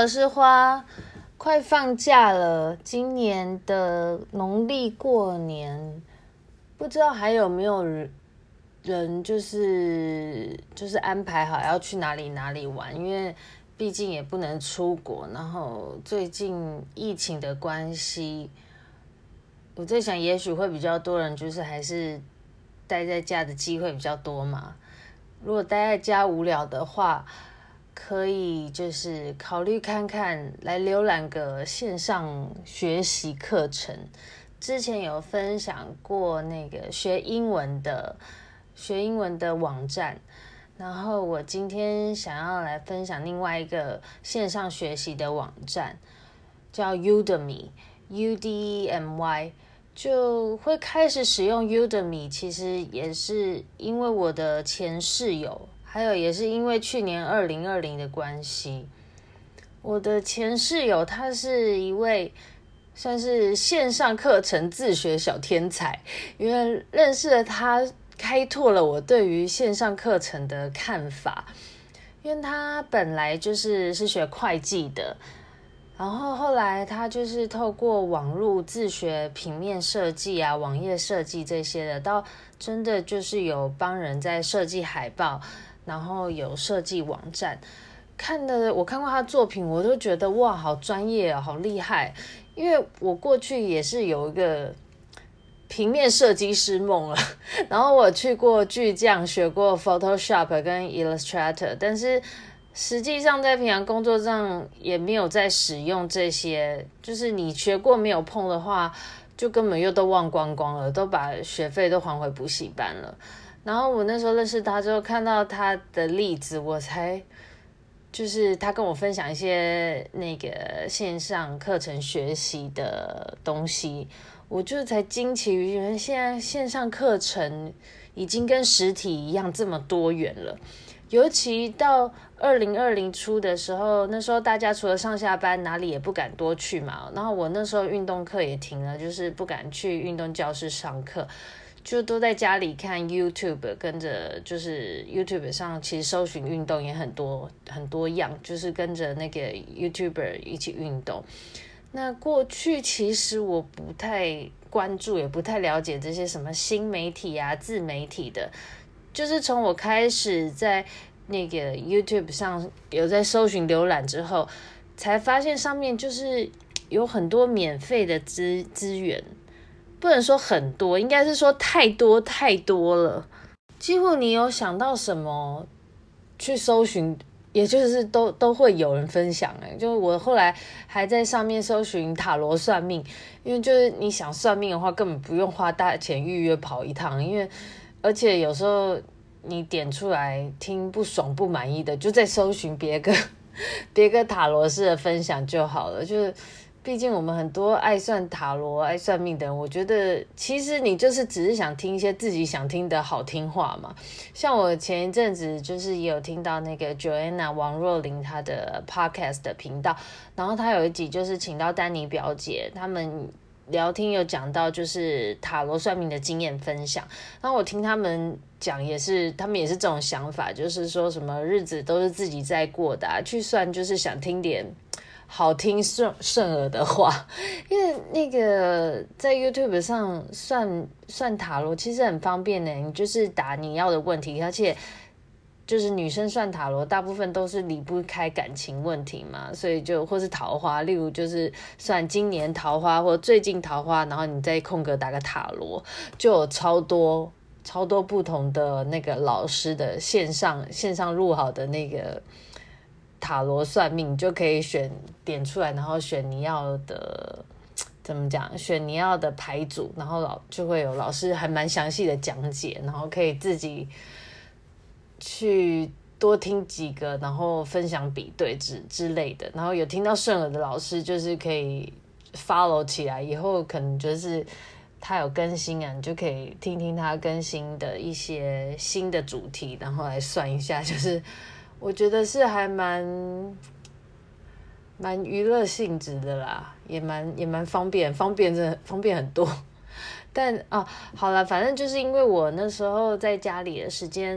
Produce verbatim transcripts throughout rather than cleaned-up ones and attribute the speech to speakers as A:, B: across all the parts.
A: 我是花，快放假了，今年的农历过年，不知道还有没有人就是就是安排好要去哪里哪里玩，因为毕竟也不能出国，然后最近疫情的关系，我在想也许会比较多人就是还是待在家的机会比较多嘛。如果待在家无聊的话，可以就是考虑看看来浏览个线上学习课程。之前有分享过那个学英文的学英文的网站，然后我今天想要来分享另外一个线上学习的网站，叫 Udemy U D E M Y。就会开始使用 Udemy， 其实也是因为我的前室友，还有也是因为去年二零二零的关系。我的前室友他是一位算是线上课程自学小天才，因为认识了他，开拓了我对于线上课程的看法。因为他本来就是是学会计的，然后后来他就是透过网络自学平面设计啊、网页设计这些的，到真的就是有帮人在设计海报，然后有设计网站。看的我看过他作品，我都觉得哇，好专业哦，好厉害。因为我过去也是有一个平面设计师梦了，然后我去过巨匠，学过 Photoshop 跟 Illustrator， 但是实际上在平常工作上也没有在使用这些，就是你学过没有碰的话，就根本又都忘光光了，都把学费都还回补习班了。然后我那时候认识他之后，看到他的例子，我才就是他跟我分享一些那个线上课程学习的东西，我就才惊奇于原来现在线上课程已经跟实体一样这么多元了。尤其到二零二零初的时候，那时候大家除了上下班哪里也不敢多去嘛，然后我那时候运动课也停了，就是不敢去运动教室上课，就都在家里看 YouTube， 跟着就是 YouTube 上其实搜寻运动也很多很多样，就是跟着那个 YouTuber 一起运动。那过去其实我不太关注，也不太了解这些什么新媒体啊、自媒体的，就是从我开始在那个 YouTube 上有在搜寻浏览之后，才发现上面就是有很多免费的资资源。不能说很多，应该是说太多太多了，几乎你有想到什么去搜寻，也就是都都会有人分享。哎，就我后来还在上面搜寻塔罗算命，因为就是你想算命的话，根本不用花大钱预约跑一趟，因为而且有时候你点出来听不爽不满意的，就在搜寻别个别个塔罗师的分享就好了，就是。毕竟我们很多爱算塔罗、爱算命的人，我觉得其实你就是只是想听一些自己想听的好听话嘛。像我前一阵子就是也有听到那个 Joanna 王若琳她的 podcast 的频道，然后她有一集就是请到丹妮表姐，他们聊天有讲到就是塔罗算命的经验分享，然后我听他们讲也是，他们也是这种想法，就是说什么日子都是自己在过的啊，去算就是想听点。好听顺顺耳的话，因为那个在 YouTube 上算算塔罗其实很方便的，你就是打你要的问题，而且就是女生算塔罗大部分都是离不开感情问题嘛，所以就或是桃花，例如就是算今年桃花或最近桃花，然后你在空格打个塔罗，就有超多超多不同的那个老师的线上线上录好的那个。塔罗算命，你就可以选点出来，然后选你要的怎么讲，选你要的牌组，然后老就会有老师还蛮详细的讲解，然后可以自己去多听几个，然后分享比对之之类的。然后有听到顺耳的老师，就是可以 follow 起来，以后可能就是他有更新啊，你就可以听听他更新的一些新的主题，然后来算一下，就是。我觉得是还蛮蛮娱乐性质的啦，也蛮也蛮方便，方便真的方便很多。但啊，好了，反正就是因为我那时候在家里的时间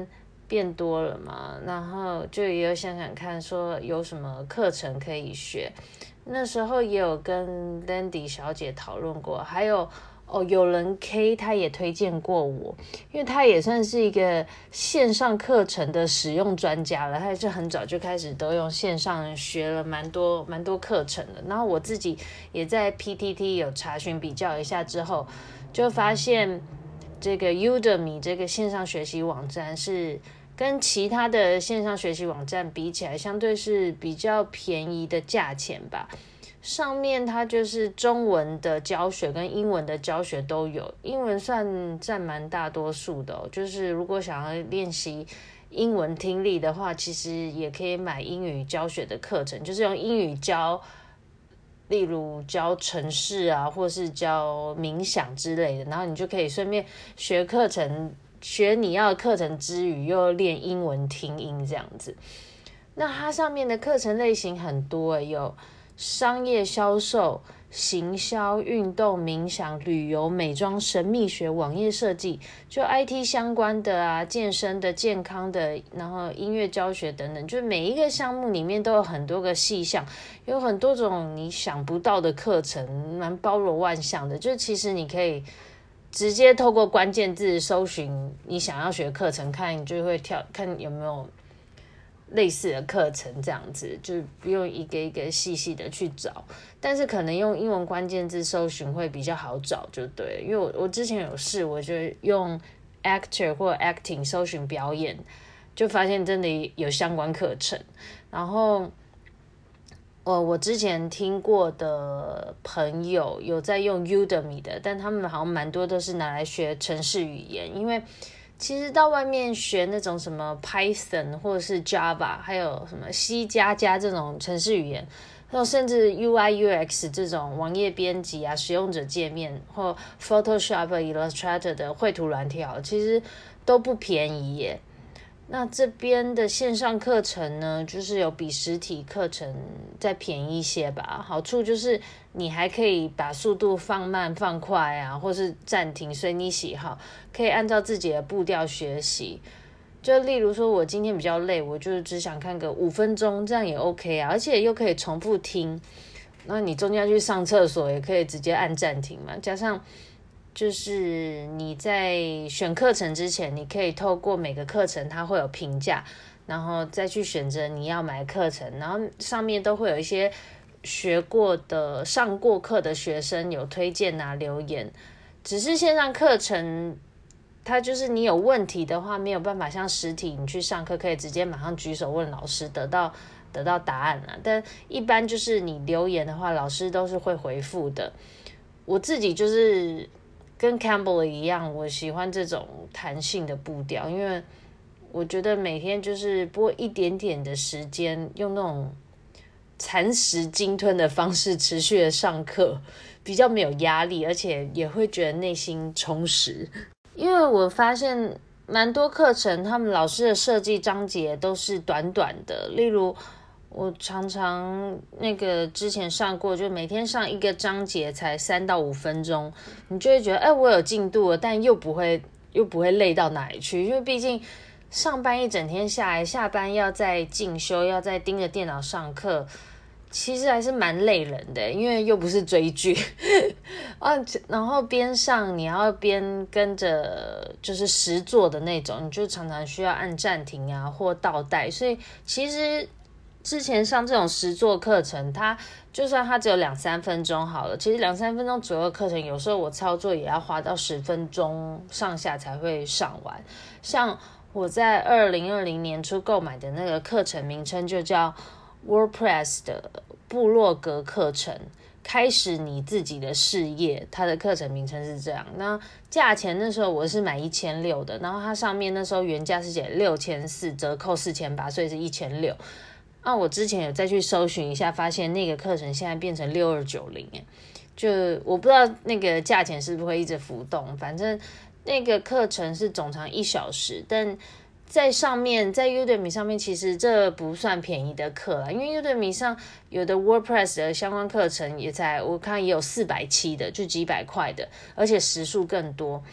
A: 变多了嘛，然后就也有想想看说有什么课程可以学。那时候也有跟 Landy 小姐讨论过，还有哦，有人 K 他也推荐过我，因为他也算是一个线上课程的使用专家了，他也是很早就开始都用线上学了蛮多蛮多课程的。然后我自己也在 P T T 有查询比较一下之后，就发现这个 Udemy 这个线上学习网站是跟其他的线上学习网站比起来，相对是比较便宜的价钱吧。上面它就是中文的教学跟英文的教学都有，英文算占蛮大多数的哦。就是如果想要练习英文听力的话，其实也可以买英语教学的课程，就是用英语教，例如教程式啊，或是教冥想之类的，然后你就可以顺便学课程，学你要的课程之余，又练英文听音这样子。那它上面的课程类型很多，有商业销售、行销、运动、冥想、旅游、美妆、神秘学、网页设计，就 I T 相关的啊，健身的、健康的，然后音乐教学等等，就每一个项目里面都有很多个细项，有很多种你想不到的课程，蛮包罗万象的。就其实你可以直接透过关键字搜寻你想要学的课程，看你就会跳，看有没有类似的课程，这样子就不用一个一个细细的去找，但是可能用英文关键字搜寻会比较好找就对了。因为我我之前有试，我就用 actor 或 acting 搜寻表演，就发现真的有相关课程。然后呃，我之前听过的朋友有在用 Udemy 的，但他们好像蛮多都是拿来学程式语言，因为其实到外面学那种什么 Python 或者是 Java， 还有什么 C 加加这种程式语言，然后甚至 U I U X 这种网页编辑啊、使用者界面或 Photoshop、Illustrator 的绘图软体，其实都不便宜耶。那这边的线上课程呢，就是有比实体课程再便宜一些吧。好处就是你还可以把速度放慢放快啊，或是暂停，随你喜好，可以按照自己的步调学习。就例如说我今天比较累，我就只想看个五分钟，这样也 OK 啊，而且又可以重复听。那你中间去上厕所也可以直接按暂停嘛，加上就是你在选课程之前，你可以透过每个课程它会有评价，然后再去选择你要买的课程，然后上面都会有一些学过的、上过课的学生有推荐啊、留言。只是线上课程它就是你有问题的话，没有办法像实体你去上课可以直接马上举手问老师，得到得到答案啊。但一般就是你留言的话，老师都是会回复的。我自己就是跟 Campbell 一样，我喜欢这种弹性的步调，因为我觉得每天就是播一点点的时间，用那种蚕食鲸吞的方式持续的上课，比较没有压力，而且也会觉得内心充实。因为我发现蛮多课程，他们老师的设计章节都是短短的，例如我常常那个之前上过，就每天上一个章节才三到五分钟，你就会觉得，哎，我有进度了，但又不会又不会累到哪里去，因为毕竟上班一整天下来，下班要再进修，要再盯着电脑上课，其实还是蛮累人的，因为又不是追剧啊，然后边上你要边跟着就是实作的那种，你就常常需要按暂停啊或倒带，所以其实之前上这种实作课程，它就算它只有两三分钟好了，其实两三分钟左右的课程，有时候我操作也要花到十分钟上下才会上完。像我在二零二零年初购买的那个课程名称就叫 WordPress 的部落格课程，开始你自己的事业，它的课程名称是这样。那价钱那时候我是买一千六的，然后它上面那时候原价是写六千四，折扣四千八，所以是一千六。那、啊、我之前有再去搜寻一下，发现那个课程现在变成六二九零，就我不知道那个价钱是不是会一直浮动，反正那个课程是总长一小时，但在上面，在 Udemy 上面，其实这不算便宜的课啦，因为 Udemy 上有的 WordPress 的相关课程也才我看也有四百七的，就几百块的，而且时数更多。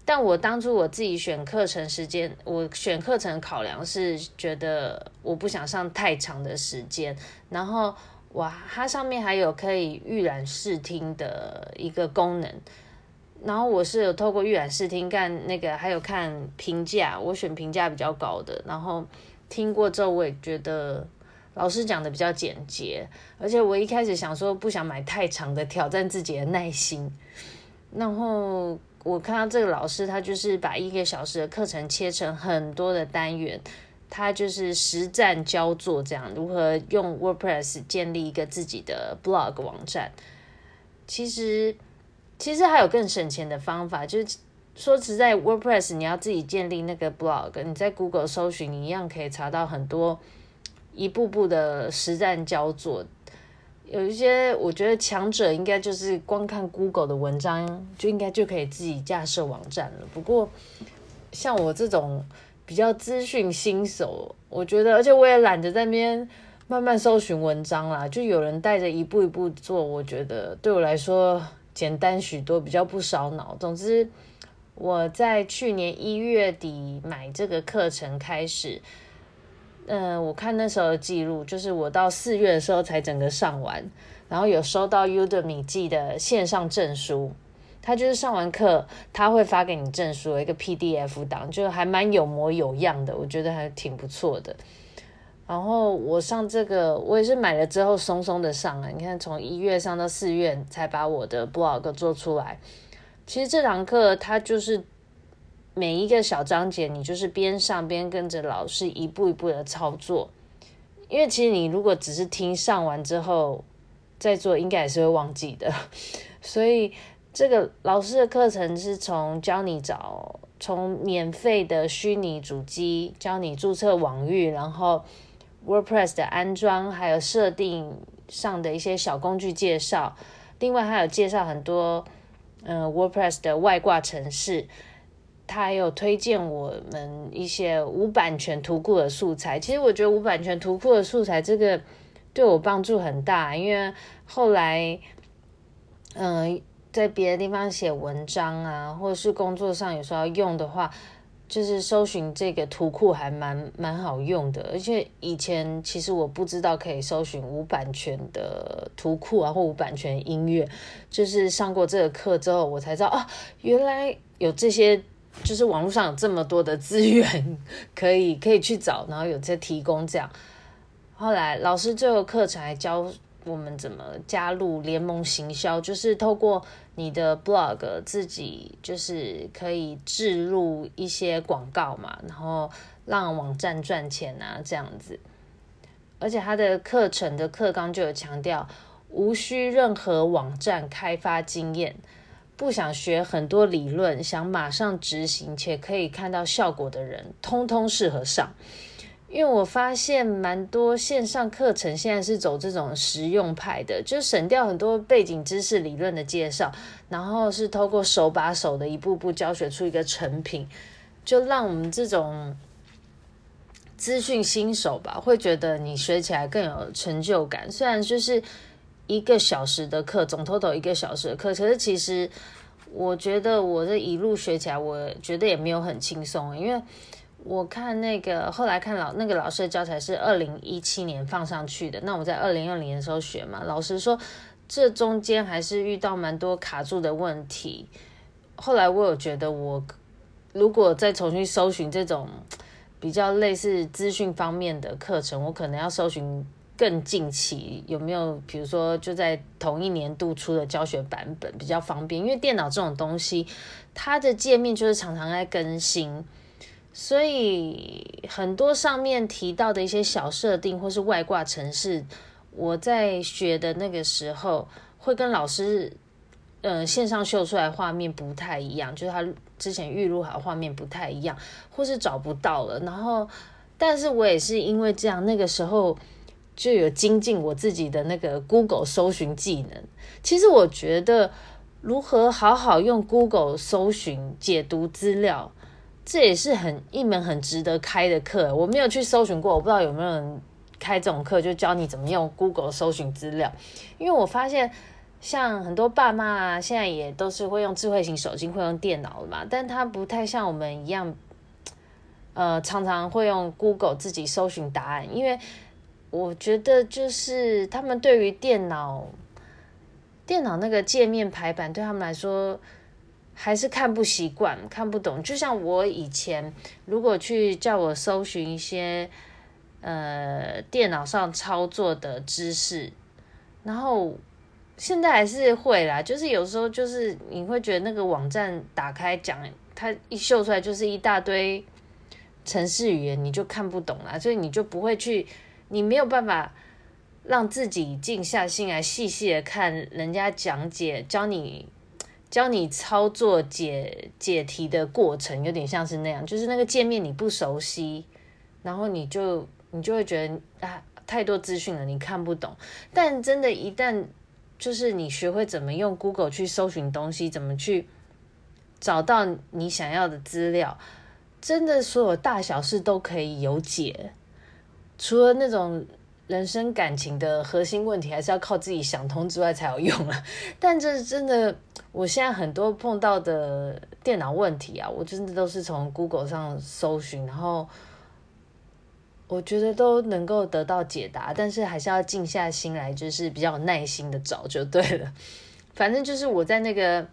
A: 但我当初我自己选课程时间，我选课程考量是觉得我不想上太长的时间，然后哇，它上面还有可以预览视听的一个功能，然后我是有透过预览视听看那个，还有看评价，我选评价比较高的，然后听过之后我也觉得老师讲的比较简洁，而且我一开始想说不想买太长的，挑战自己的耐心，然后我看到这个老师，他就是把一个小时的课程切成很多的单元，他就是实战教做这样，如何用 WordPress 建立一个自己的 blog 网站。其实，其实还有更省钱的方法，就是说实在 ，WordPress 你要自己建立那个 blog， 你在 Google 搜寻，你一样可以查到很多一步步的实战教做。有一些我觉得强者应该就是光看 Google 的文章就应该就可以自己架设网站了。不过像我这种比较资讯新手，我觉得而且我也懒得在那边慢慢搜寻文章啦，就有人带着一步一步做，我觉得对我来说简单许多，比较不烧脑。总之我在去年一月底买这个课程开始，嗯、呃，我看那时候的记录，就是我到四月的时候才整个上完，然后有收到 Udemy 寄的线上证书，他就是上完课他会发给你证书的一个 P D F 档，就还蛮有模有样的，我觉得还挺不错的。然后我上这个，我也是买了之后松松的上啊，你看从一月上到四月才把我的 blog 做出来。其实这堂课它就是每一个小章节，你就是边上边跟着老师一步一步的操作，因为其实你如果只是听上完之后再做，应该也是会忘记的。所以这个老师的课程是从教你找，从免费的虚拟主机教你注册网域，然后 WordPress 的安装，还有设定上的一些小工具介绍，另外还有介绍很多呃 WordPress 的外挂程式。他还有推荐我们一些无版权图库的素材，其实我觉得无版权图库的素材这个对我帮助很大，因为后来嗯、呃，在别的地方写文章啊，或者是工作上有时候要用的话，就是搜寻这个图库还蛮蛮好用的，而且以前其实我不知道可以搜寻无版权的图库啊，或无版权音乐，就是上过这个课之后我才知道啊，原来有这些，就是网络上有这么多的资源可以可以去找，然后有在提供这样。后来老师最后课程还教我们怎么加入联盟行销，就是透过你的 blog 自己就是可以置入一些广告嘛，然后让网站赚钱啊这样子。而且他的课程的课纲就有强调，无需任何网站开发经验，不想学很多理论，想马上执行且可以看到效果的人，通通适合上。因为我发现蛮多线上课程现在是走这种实用派的，就省掉很多背景知识理论的介绍，然后是透过手把手的一步步教学出一个成品，就让我们这种资讯新手吧，会觉得你学起来更有成就感。虽然就是一个小时的课，总 total 一个小时的课，可是其实我觉得我这一路学起来，我觉得也没有很轻松，因为我看那个后来看老那个老师的教材是二零一七年放上去的，那我在二零二零年的时候学嘛，老师说这中间还是遇到蛮多卡住的问题。后来我有觉得，我如果再重新搜寻这种比较类似资讯方面的课程，我可能要搜寻更近期有没有，比如说就在同一年度出的教学版本比较方便，因为电脑这种东西，它的界面就是常常在更新。所以很多上面提到的一些小设定或是外挂程式，我在学的那个时候会跟老师呃线上秀出来画面不太一样，就是他之前预录好画面不太一样，或是找不到了。然后但是我也是因为这样，那个时候就有精进我自己的那个 Google 搜寻技能。其实我觉得如何好好用 Google 搜寻解读资料，这也是很一门很值得开的课。我没有去搜寻过，我不知道有没有人开这种课，就教你怎么用 Google 搜寻资料。因为我发现像很多爸妈啊，现在也都是会用智慧型手机，会用电脑的嘛，但他不太像我们一样，呃，常常会用 Google 自己搜寻答案，因为我觉得就是他们对于电脑电脑那个界面排版对他们来说还是看不习惯，看不懂。就像我以前如果去叫我搜寻一些呃电脑上操作的知识，然后现在还是会啦，就是有时候就是你会觉得那个网站打开讲，它一秀出来就是一大堆程式语言，你就看不懂啦，所以你就不会去，你没有办法让自己静下心来细细的看人家讲解，教你教你操作解解题的过程，有点像是那样，就是那个界面你不熟悉，然后你就你就会觉得啊太多资讯了，你看不懂。但真的，一旦就是你学会怎么用 Google 去搜寻东西，怎么去找到你想要的资料，真的所有大小事都可以有解。除了那种人生感情的核心问题还是要靠自己想通之外才有用啊。但这真的，我现在很多碰到的电脑问题啊，我真的都是从 Google 上搜寻，然后我觉得都能够得到解答，但是还是要静下心来，就是比较有耐心的找就对了。反正就是我在那个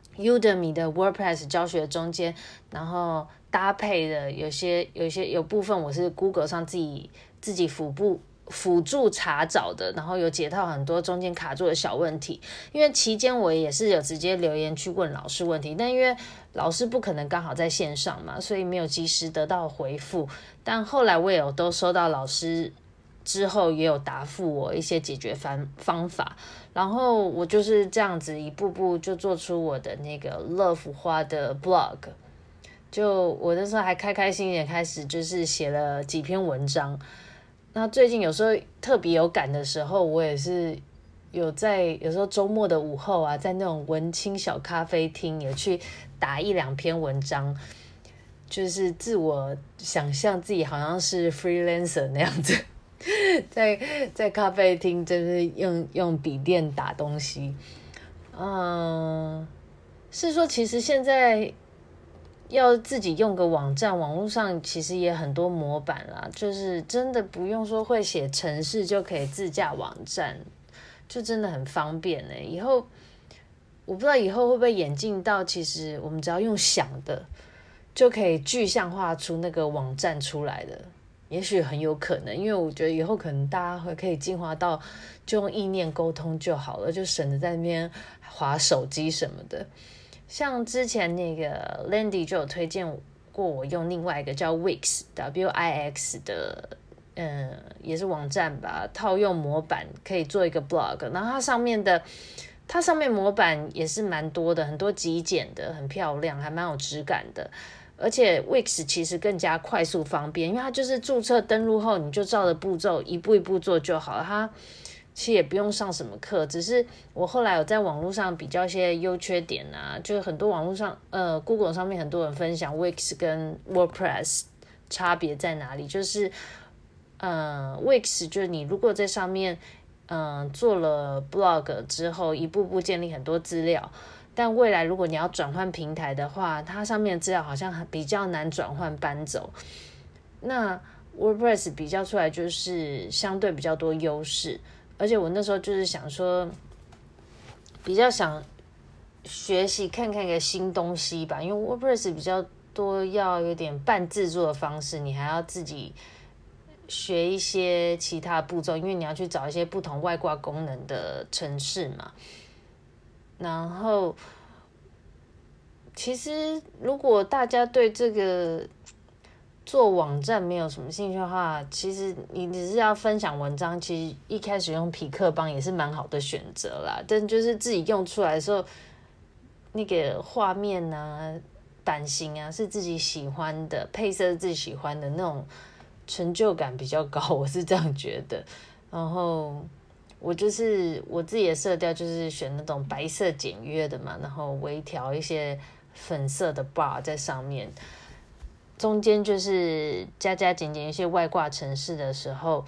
A: Udemy 的 WordPress 教学中间，然后搭配的有些有些有部分我是 Google 上自己自己辅助辅助查找的，然后有解到很多中间卡住的小问题。因为期间我也是有直接留言去问老师问题，但因为老师不可能刚好在线上嘛，所以没有及时得到回复。但后来我也有都收到老师之后也有答复我一些解决方方法，然后我就是这样子一步步就做出我的那个乐福花的 blog。就我那时候还开开心心开始就是写了几篇文章。那最近有时候特别有感的时候，我也是有在有时候周末的午后啊，在那种文青小咖啡厅也去打一两篇文章，就是自我想象自己好像是 freelancer 那样子，在在咖啡厅就是用用笔电打东西。嗯，是说其实现在要自己用个网站，网络上其实也很多模板啦，就是真的不用说会写程式就可以自架网站，就真的很方便欸。以后我不知道以后会不会演进到，其实我们只要用想的就可以具象化出那个网站出来的，也许很有可能。因为我觉得以后可能大家会可以进化到就用意念沟通就好了，就省得在那边滑手机什么的。像之前那个 Landy 就有推荐过我用另外一个叫 Wix W I X 的，嗯，也是网站吧，套用模板可以做一个 blog， 然后它上面的它上面模板也是蛮多的，很多极简的，很漂亮，还蛮有质感的。而且 Wix 其实更加快速方便，因为它就是注册登录后你就照着步骤一步一步做就好了，它其实也不用上什么课。只是我后来有在网络上比较一些优缺点啊，就是很多网络上呃 Google 上面很多人分享 Wix 跟 WordPress 差别在哪里，就是呃 Wix 就是你如果在上面嗯、呃，做了 blog 之后，一步步建立很多资料，但未来如果你要转换平台的话，它上面的资料好像比较难转换搬走。那 WordPress 比较出来就是相对比较多优势，而且我那时候就是想说，比较想学习看看一个新东西吧，因为 WordPress 比较多要有点半自助的方式，你还要自己学一些其他步骤，因为你要去找一些不同外挂功能的程式嘛。然后其实如果大家对这个做网站没有什么兴趣的话，其实你只是要分享文章，其实一开始用匹克邦也是蛮好的选择啦。但就是自己用出来的时候，那个画面啊、版型啊是自己喜欢的，配色是自己喜欢的，那种成就感比较高，我是这样觉得。然后我就是我自己的色调就是选那种白色简约的嘛，然后微调一些粉色的 bar 在上面，中间就是加加减减一些外挂程式的时候，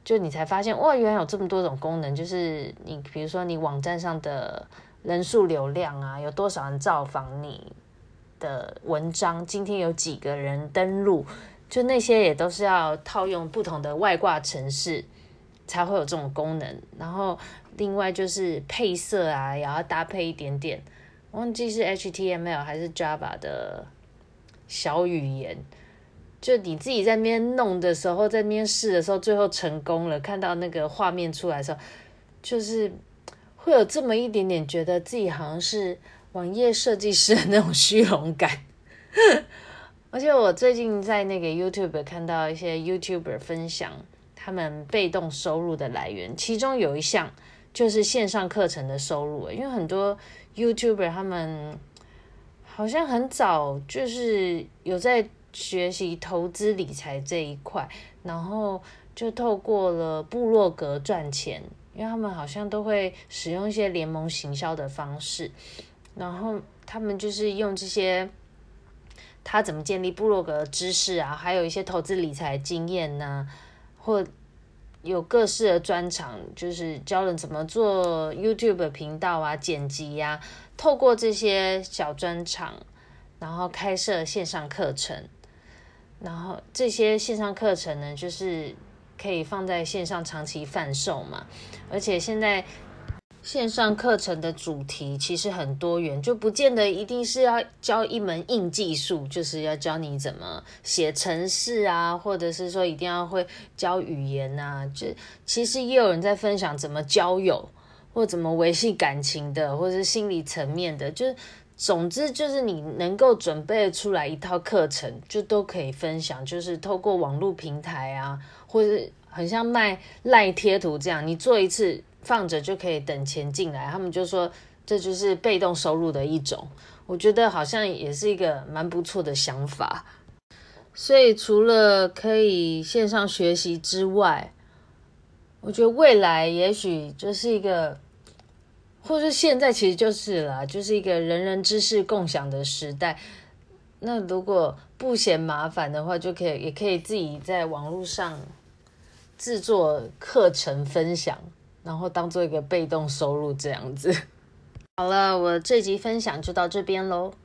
A: 就你才发现哇，原来有这么多种功能，就是你比如说你网站上的人数流量啊，有多少人造访你的文章，今天有几个人登录，就那些也都是要套用不同的外挂程式才会有这种功能。然后另外就是配色啊，也要搭配一点点，忘记是 H T M L 还是 Java 的小语言，就你自己在那边弄的时候，在那边试的时候，最后成功了，看到那个画面出来的时候，就是会有这么一点点觉得自己好像是网页设计师的那种虚荣感。而且我最近在那个 YouTube 看到一些 YouTuber 分享他们被动收入的来源，其中有一项就是线上课程的收入，因为很多 YouTuber 他们好像很早就是有在学习投资理财这一块，然后就透过了部落格赚钱，因为他们好像都会使用一些联盟行销的方式，然后他们就是用这些他怎么建立部落格的知识啊，还有一些投资理财经验呐、啊，或有各式的专长，就是教人怎么做 YouTube 频道啊、剪辑啊，透过这些小专长，然后开设线上课程，然后这些线上课程呢，就是可以放在线上长期贩售嘛，而且现在线上课程的主题其实很多元，就不见得一定是要教一门硬技术，就是要教你怎么写程式啊，或者是说一定要会教语言啊，就其实也有人在分享怎么交友，或怎么维系感情的，或者是心理层面的，就是总之就是你能够准备出来一套课程，就都可以分享，就是透过网络平台啊，或者很像卖赖贴图这样，你做一次放着就可以等钱进来，他们就说这就是被动收入的一种，我觉得好像也是一个蛮不错的想法。所以除了可以线上学习之外，我觉得未来也许就是一个，或是现在其实就是啦，就是一个人人知识共享的时代。那如果不嫌麻烦的话，就可以也可以自己在网络上制作课程分享，然后当做一个被动收入这样子。好了，我这集分享就到这边咯。